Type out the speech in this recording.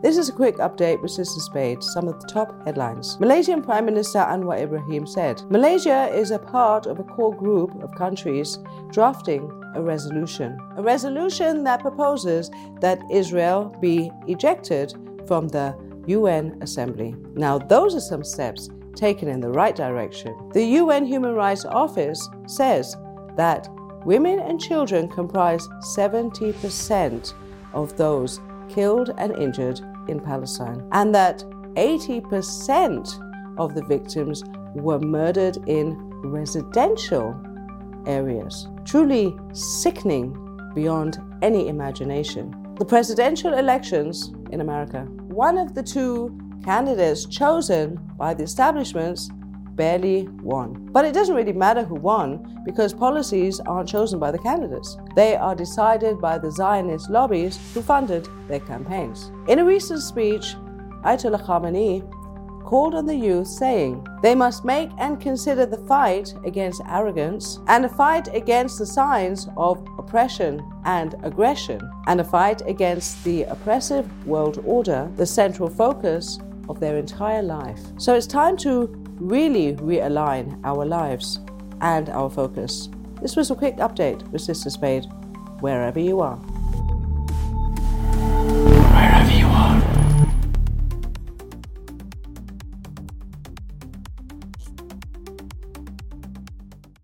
This is a quick update with Sister Spade, some of the top headlines. Malaysian Prime Minister Anwar Ibrahim said, Malaysia is a part of a core group of countries drafting a resolution that proposes that Israel be ejected from the UN Assembly. Now, those are some steps taken in the right direction. The UN Human Rights Office says that women and children comprise 70% of those killed and injured in Palestine, and that 80% of the victims were murdered in residential areas. Truly sickening beyond any imagination. The presidential elections in America, one of the two candidates chosen by the establishments barely won. But it doesn't really matter who won, because policies aren't chosen by the candidates. They are decided by the Zionist lobbies who funded their campaigns. In a recent speech, Ayatollah Khamenei called on the youth, saying they must make and consider the fight against arrogance and a fight against the signs of oppression and aggression and a fight against the oppressive world order the central focus of their entire life. So it's time to really realign our lives and our focus. This was a quick update with Sister Spade, wherever you are.